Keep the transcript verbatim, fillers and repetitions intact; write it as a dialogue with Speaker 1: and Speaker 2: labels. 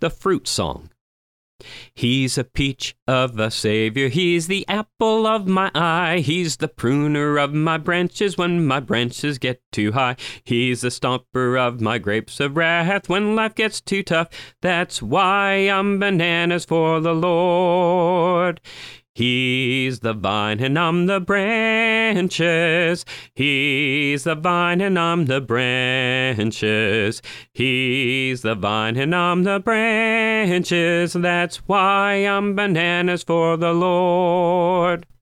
Speaker 1: the fruit song. He's a peach of a Savior, he's the apple of my eye, he's the pruner of my branches when my branches get too high, he's the stomper of my grapes of wrath when life gets too tough, that's why I'm bananas for the Lord. He's the vine and I'm the branches. He's the vine and I'm the branches. He's the vine and I'm the branches. That's why I'm bananas for the Lord.